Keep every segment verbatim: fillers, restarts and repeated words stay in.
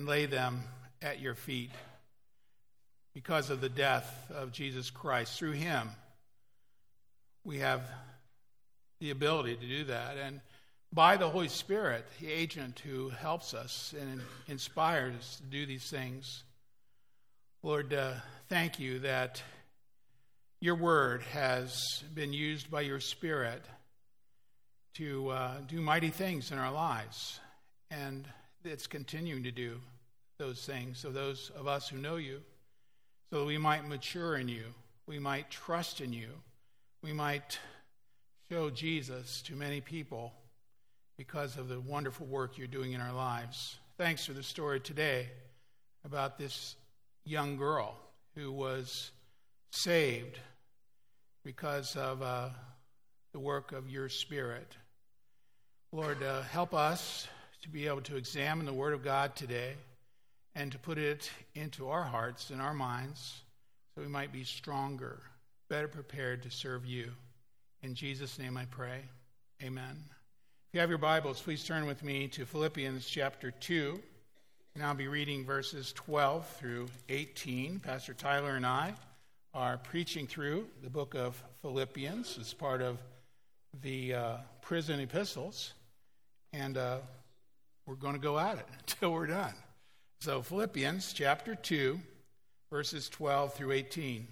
and lay them at your feet because of the death of Jesus Christ. Through him, we have the ability to do that. And by the Holy Spirit, the agent who helps us and inspires us to do these things, Lord, uh, thank you that your word has been used by your Spirit to uh, do mighty things in our lives. And it's continuing to do those things. So those of us who know you, so that we might mature in you, we might trust in you, we might show Jesus to many people because of the wonderful work you're doing in our lives. Thanks for the story today about this young girl who was saved because of uh, the work of your Spirit. Lord, uh, help us to be able to examine the Word of God today and to put it into our hearts and our minds so we might be stronger, better prepared to serve you. In Jesus' name I pray. Amen. If you have your Bibles, please turn with me to Philippians chapter two. And I'll be reading verses twelve through eighteen. Pastor Tyler and I are preaching through the book of Philippians as part of the uh, prison epistles. And uh, we're going to go at it until we're done. So Philippians chapter two, verses twelve through eighteen.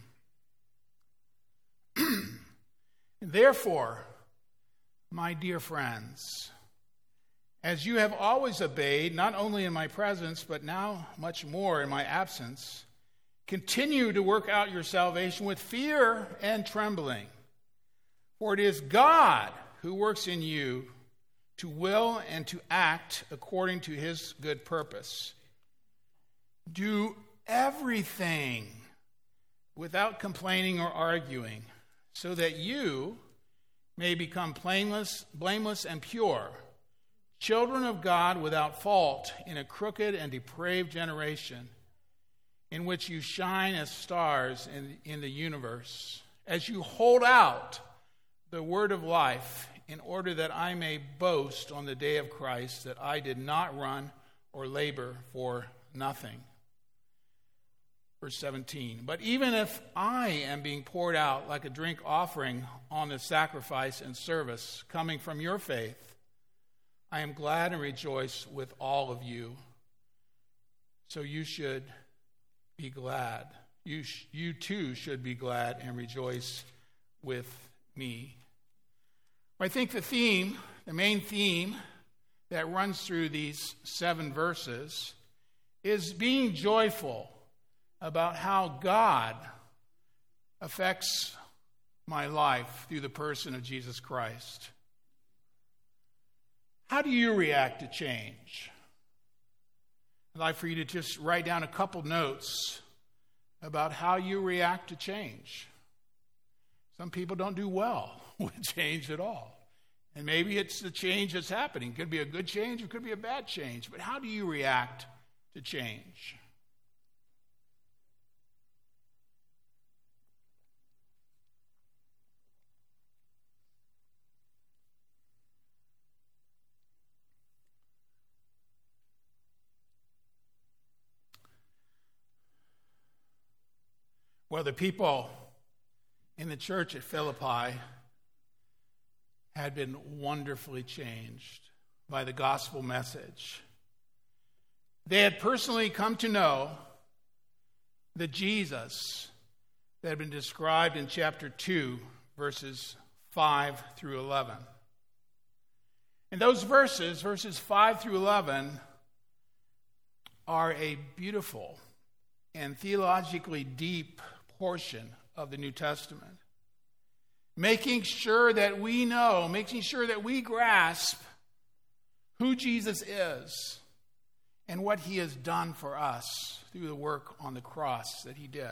Therefore, my dear friends, as you have always obeyed, not only in my presence, but now much more in my absence, continue to work out your salvation with fear and trembling. For it is God who works in you to will and to act according to his good purpose. Do everything without complaining or arguing, so that you may become blameless, blameless and pure, children of God without fault in a crooked and depraved generation, in which you shine as stars in, in the universe, as you hold out the word of life, in order that I may boast on the day of Christ that I did not run or labor for nothing. Verse seventeen, but even if I am being poured out like a drink offering on the sacrifice and service coming from your faith, I am glad and rejoice with all of you. So you should be glad. You, sh- you too should be glad and rejoice with me. I think the theme, the main theme that runs through these seven verses is being joyful about how God affects my life through the person of Jesus Christ. How do you react to change? I'd like for you to just write down a couple notes about how you react to change. Some people don't do well with change at all. And maybe it's the change that's happening. It could be a good change, it could be a bad change. But how do you react to change? Well, the people in the church at Philippi had been wonderfully changed by the gospel message. They had personally come to know the Jesus that had been described in chapter two, verses five through eleven. And those verses, verses five through eleven, are a beautiful and theologically deep portion of the New Testament, making sure that we know, making sure that we grasp who Jesus is and what he has done for us through the work on the cross that he did.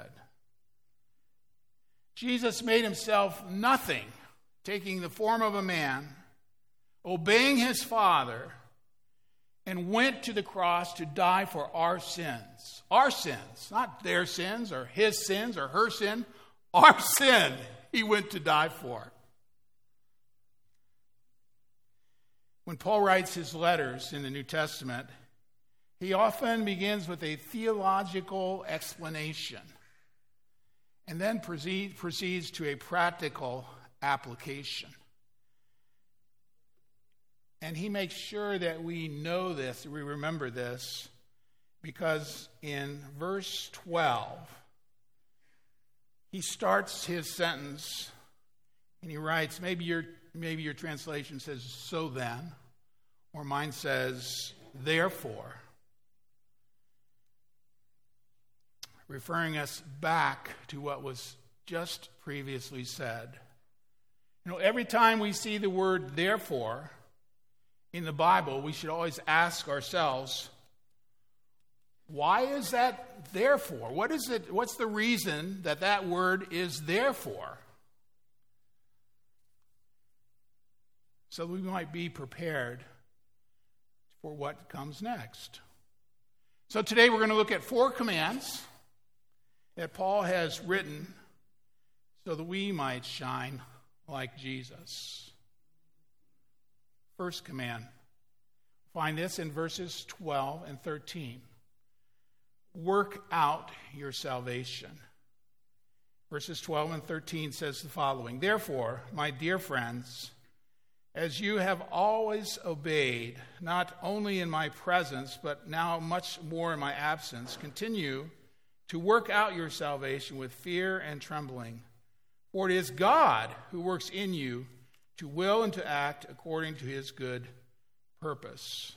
Jesus made himself nothing, taking the form of a man, obeying his Father, and went to the cross to die for our sins. Our sins, not their sins or his sins or her sin. Our sin he went to die for. When Paul writes his letters in the New Testament, he often begins with a theological explanation and then proceed, proceeds to a practical application. And he makes sure that we know this, we remember this, because in verse twelve, he starts his sentence and he writes, maybe your, maybe your translation says, so then, or mine says, therefore, referring us back to what was just previously said. You know, every time we see the word therefore in the Bible, we should always ask ourselves, why is that therefore? What is it? What's the reason that that word is there for? So we might be prepared for what comes next. So today we're going to look at four commands that Paul has written so that we might shine like Jesus. First command. Find this in verses twelve and thirteen. Work out your salvation. Verses twelve and thirteen says the following. Therefore, my dear friends, as you have always obeyed, not only in my presence, but now much more in my absence, continue to work out your salvation with fear and trembling. For it is God who works in you to will and to act according to his good purpose.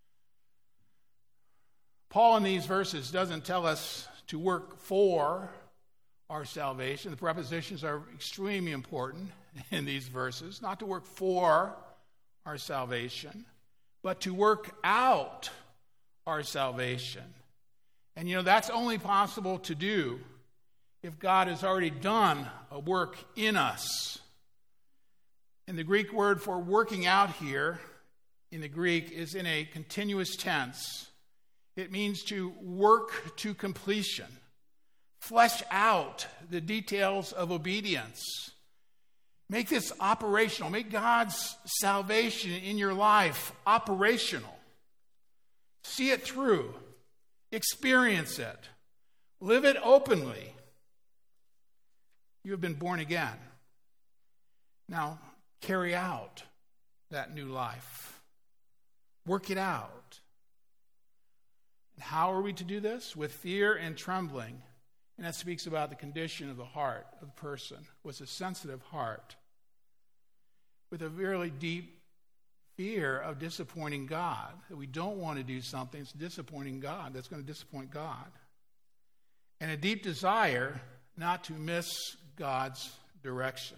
Paul in these verses doesn't tell us to work for our salvation. The prepositions are extremely important in these verses. Not to work for our salvation, but to work out our salvation. And you know, that's only possible to do if God has already done a work in us. And the Greek word for working out here in the Greek is in a continuous tense. It means to work to completion, flesh out the details of obedience. Make this operational. Make God's salvation in your life operational. See it through. Experience it. Live it openly. You have been born again. Now, carry out that new life. Work it out. And how are we to do this? With fear and trembling. And that speaks about the condition of the heart of the person. With a sensitive heart. With a really deep fear of disappointing God. That we don't want to do something that's disappointing God. That's going to disappoint God. And a deep desire not to miss God's directions.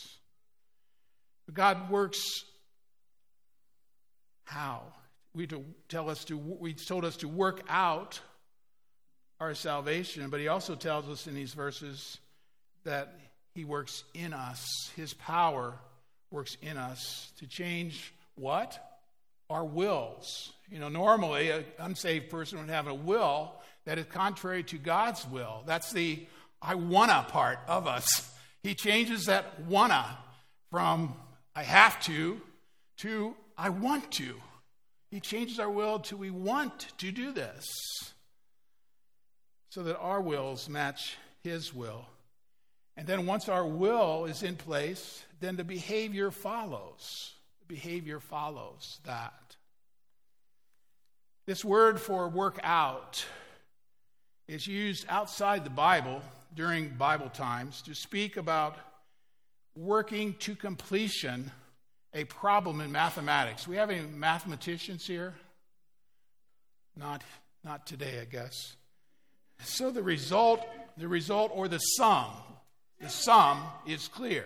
God works how? We to tell us to we told us to work out our salvation, but he also tells us in these verses that he works in us. His power works in us to change what? Our wills. You know, normally an unsaved person would have a will that is contrary to God's will. That's the I wanna part of us. He changes that wanna from I have to, to I want to. He changes our will to we want to do this. So that our wills match his will. And then once our will is in place, then the behavior follows. The behavior follows that. This word for work out is used outside the Bible during Bible times to speak about working to completion a problem in mathematics. We have any mathematicians here? Not, not today, I guess. So the result, the result or the sum, the sum is clear.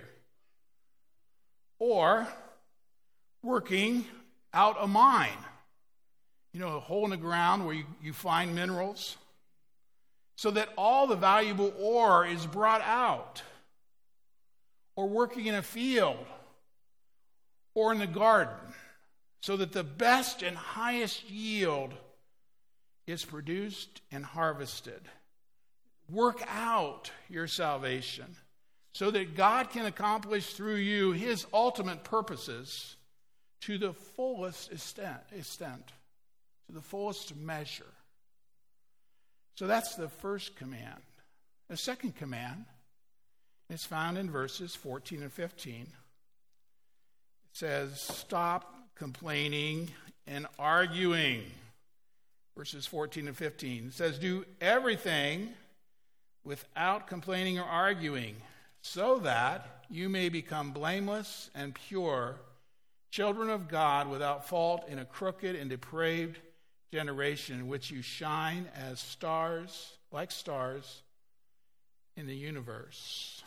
Or working out a mine. You know, a hole in the ground where you, you find minerals. So that all the valuable ore is brought out. Or working in a field. Or in the garden. So that the best and highest yield is produced and harvested. Work out your salvation so that God can accomplish through you his ultimate purposes to the fullest extent. to the fullest measure. So that's the first command. The second command is found in verses fourteen and fifteen. It says, stop complaining and arguing. Verses fourteen and fifteen. It says, do everything without complaining or arguing, so that you may become blameless and pure, children of God without fault in a crooked and depraved generation in which you shine as stars, like stars in the universe.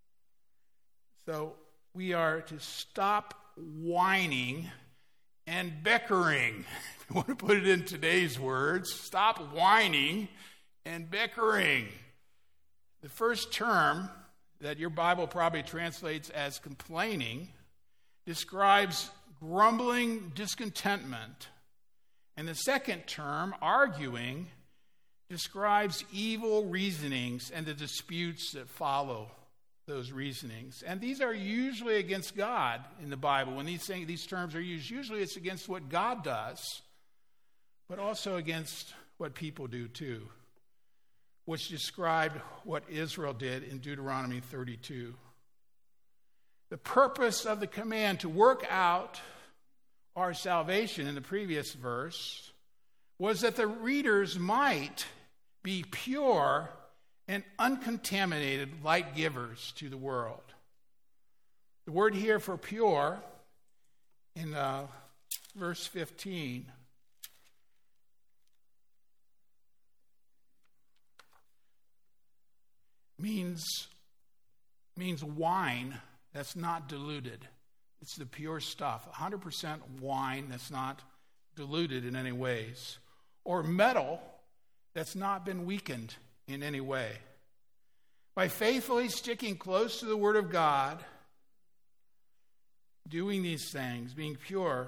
So we are to stop whining and bickering. If you want to put it in today's words, stop whining and bickering. The first term that your Bible probably translates as complaining describes grumbling discontentment. And the second term, arguing, describes evil reasonings and the disputes that follow those reasonings. And these are usually against God in the Bible. When these things, these terms are used, usually it's against what God does, but also against what people do too, which described what Israel did in Deuteronomy thirty-two. The purpose of the command to work out our salvation in the previous verse was that the readers might be pure and uncontaminated light givers to the world. The word here for pure in uh, verse fifteen means, means wine that's not diluted. It's the pure stuff, one hundred percent wine that's not diluted in any ways, or metal that's not been weakened in any way. By faithfully sticking close to the Word of God, doing these things, being pure,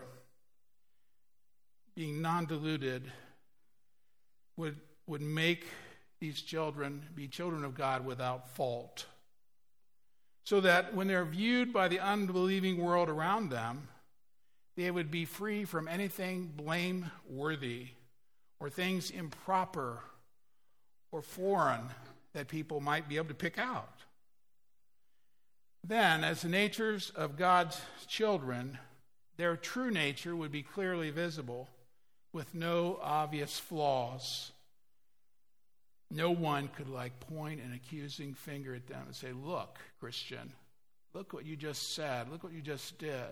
being non-diluted, would, would make these children be children of God without fault. So that when they're viewed by the unbelieving world around them, they would be free from anything blameworthy or things improper or foreign that people might be able to pick out. Then, as the natures of God's children, their true nature would be clearly visible with no obvious flaws. No one could like point an accusing finger at them and say, look, Christian, look what you just said. Look what you just did.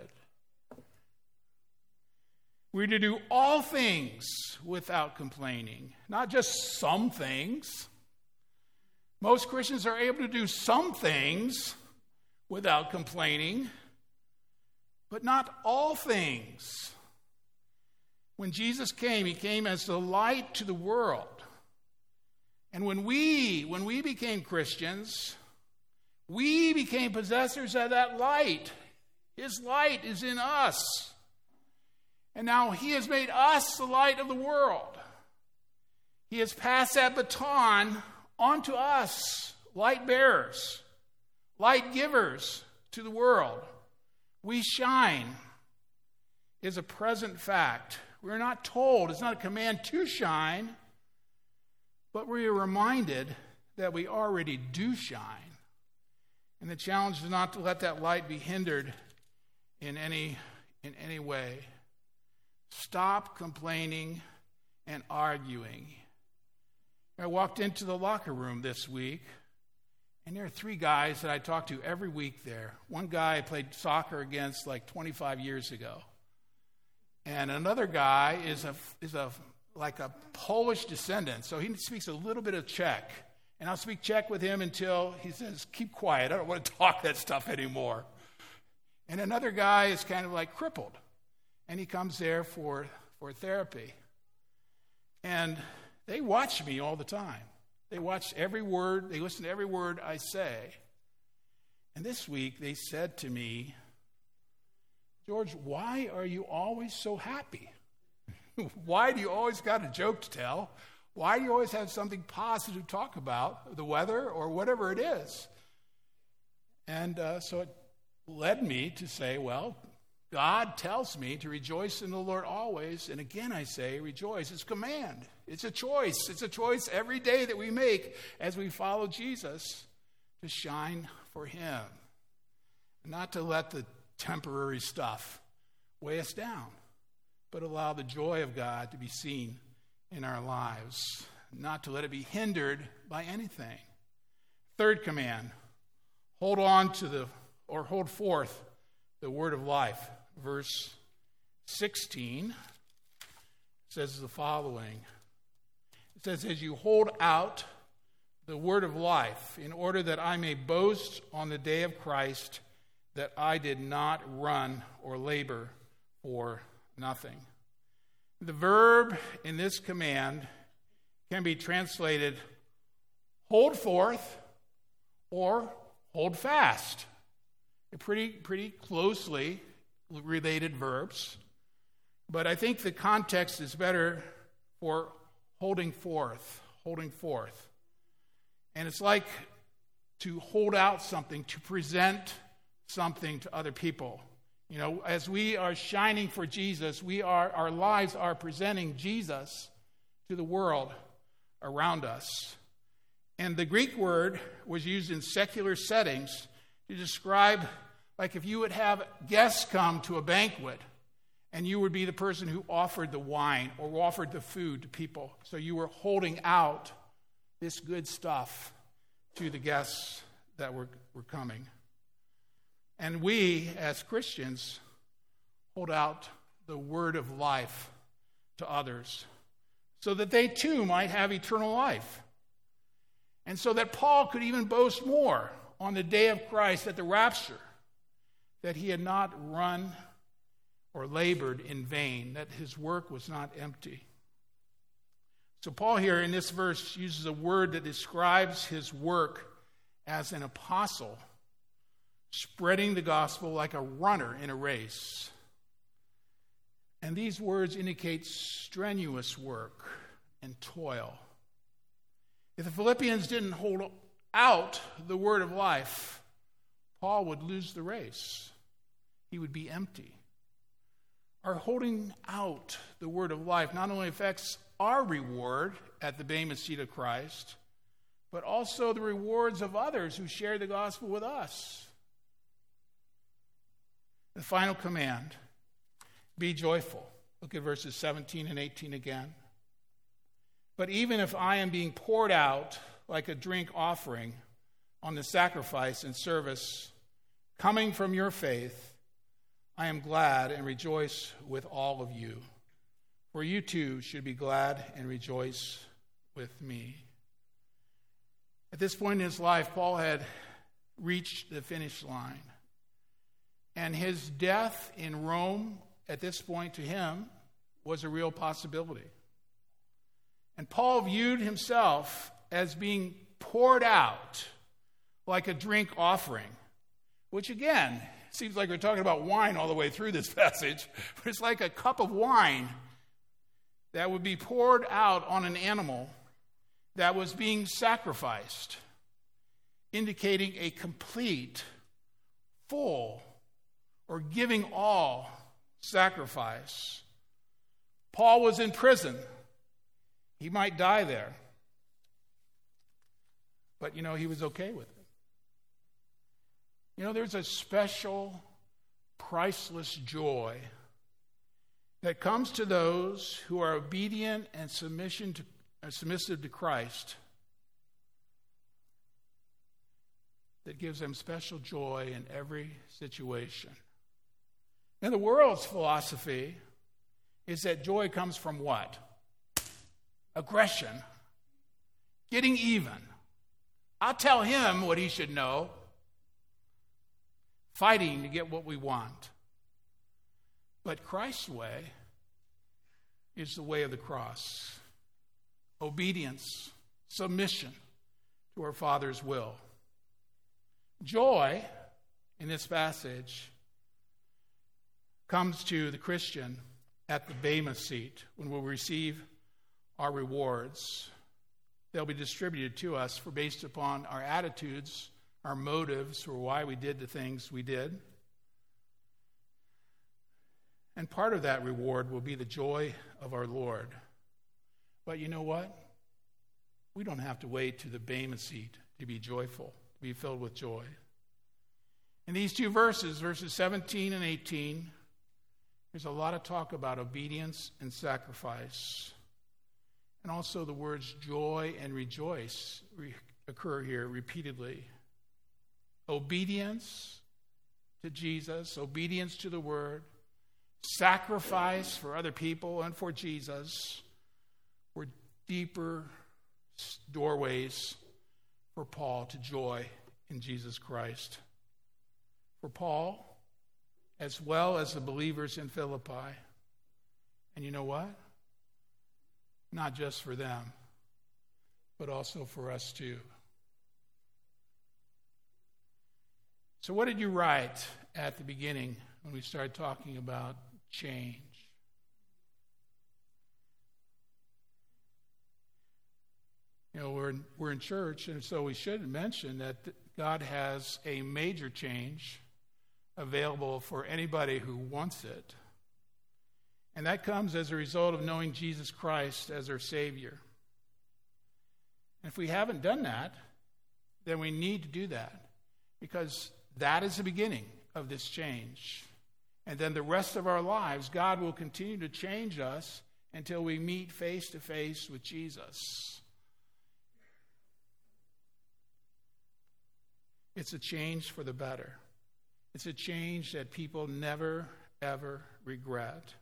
We're to do all things without complaining, not just some things. Most Christians are able to do some things without complaining, but not all things. When Jesus came, he came as the light to the world. And when we, when we became Christians, we became possessors of that light. His light is in us. And now he has made us the light of the world. He has passed that baton on to us, light bearers, light givers to the world. We shine is a present fact. We're not told, it's not a command to shine, but we are reminded that we already do shine. And the challenge is not to let that light be hindered in any, in any way. Stop complaining and arguing. I walked into the locker room this week, and there are three guys that I talk to every week there. One guy I played soccer against like twenty-five years ago. And another guy is a is a like a Polish descendant, so he speaks a little bit of Czech. And I'll speak Czech with him until he says, keep quiet, I don't want to talk that stuff anymore. And another guy is kind of like crippled, and he comes there for, for therapy. And they watch me all the time. They watch every word, they listen to every word I say. And this week they said to me, George, why are you always so happy? Why do you always got a joke to tell? Why do you always have something positive to talk about, the weather or whatever it is? And uh, so it led me to say, well, God tells me to rejoice in the Lord always. And again, I say rejoice. It's a command. It's a choice. It's a choice every day that we make as we follow Jesus to shine for him. Not to let the temporary stuff weigh us down, but allow the joy of God to be seen in our lives. Not to let it be hindered by anything. Third command, hold on to the, or hold forth the word of life. Verse sixteen says the following. It says, as you hold out the word of life, in order that I may boast on the day of Christ that I did not run or labor for nothing. The verb in this command can be translated hold forth or hold fast. They're pretty, pretty closely related verbs, but I think the context is better for holding forth, holding forth. And it's like to hold out something, to present something to other people. You know, as we are shining for Jesus, we are our lives are presenting Jesus to the world around us. And the Greek word was used in secular settings to describe, like if you would have guests come to a banquet and you would be the person who offered the wine or offered the food to people. So you were holding out this good stuff to the guests that were, were coming. And we, as Christians, hold out the word of life to others so that they too might have eternal life. And so that Paul could even boast more on the day of Christ at the rapture, that he had not run or labored in vain, that his work was not empty. So Paul here in this verse uses a word that describes his work as an apostle, spreading the gospel like a runner in a race. And these words indicate strenuous work and toil. If the Philippians didn't hold out the word of life, Paul would lose the race. He would be empty. Our holding out the word of life not only affects our reward at the Bema seat of Christ, but also the rewards of others who share the gospel with us. The final command, be joyful. Look at verses seventeen and eighteen again. But even if I am being poured out like a drink offering on the sacrifice and service coming from your faith, I am glad and rejoice with all of you. For you too should be glad and rejoice with me. At this point in his life, Paul had reached the finish line. And his death in Rome at this point to him was a real possibility. And Paul viewed himself as being poured out like a drink offering, which again, seems like we're talking about wine all the way through this passage, but it's like a cup of wine that would be poured out on an animal that was being sacrificed, indicating a complete, full, or giving all sacrifice. Paul was in prison. He might die there. But, you know, he was okay with it. You know, there's a special, priceless joy that comes to those who are obedient and submission to, uh, submissive to Christ, that gives them special joy in every situation. And the world's philosophy is that joy comes from what? Aggression. Getting even. I'll tell him what he should know. Fighting to get what we want. But Christ's way is the way of the cross. Obedience, submission to our Father's will. Joy, in this passage, comes to the Christian at the Bema seat when we'll receive our rewards. They'll be distributed to us for based upon our attitudes, our motives for why we did the things we did. And part of that reward will be the joy of our Lord. But you know what? We don't have to wait to the Bema seat to be joyful, to be filled with joy. In these two verses, verses seventeen and eighteen, there's a lot of talk about obedience and sacrifice. And also the words joy and rejoice re- occur here repeatedly. Obedience to Jesus, obedience to the Word, sacrifice for other people and for Jesus were deeper doorways for Paul to joy in Jesus Christ. For Paul, as well as the believers in Philippi. And you know what? Not just for them, but also for us too. So what did you write at the beginning when we started talking about change? You know, we're in, we're in church, and so we should mention that God has a major change available for anybody who wants it. And that comes as a result of knowing Jesus Christ as our Savior. And if we haven't done that, then we need to do that, because that is the beginning of this change. And then the rest of our lives, God will continue to change us until we meet face to face with Jesus. It's a change for the better. It's a change that people never, ever regret.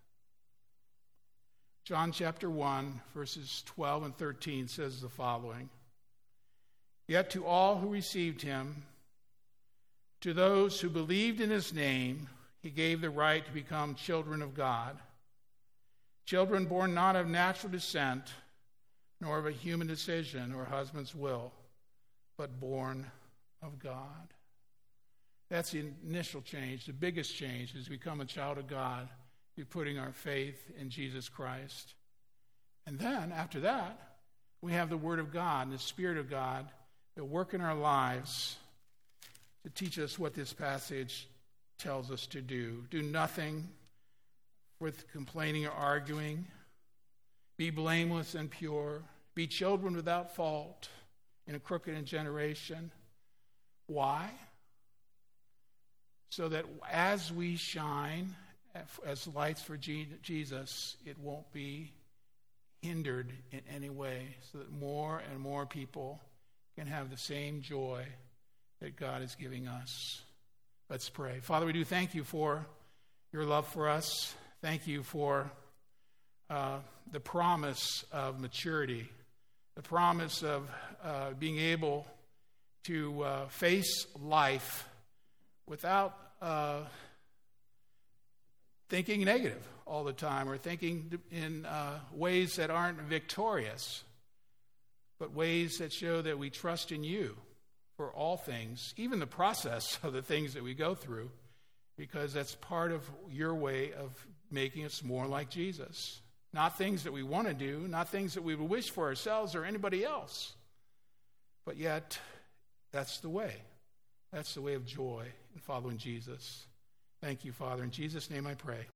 John chapter one, verses twelve and thirteen says the following. Yet to all who received him, to those who believed in his name, he gave the right to become children of God. Children born not of natural descent, nor of a human decision or husband's will, but born of God. That's the initial change. The biggest change is to become a child of God, be putting our faith in Jesus Christ. And then, after that, we have the Word of God and the Spirit of God that work in our lives to teach us what this passage tells us to do. Do nothing with complaining or arguing. Be blameless and pure. Be children without fault in a crooked generation. Why? So that as we shine as lights for Jesus, it won't be hindered in any way, so that more and more people can have the same joy that God is giving us. Let's pray. Father, we do thank you for your love for us. Thank you for uh, the promise of maturity, the promise of uh, being able to uh, face life without uh, thinking negative all the time, or thinking in uh, ways that aren't victorious, but ways that show that we trust in you for all things, even the process of the things that we go through, because that's part of your way of making us more like Jesus. Not things that we want to do, not things that we would wish for ourselves or anybody else, but yet that's the way. That's the way of joy in following Jesus. Thank you, Father. In Jesus' name I pray.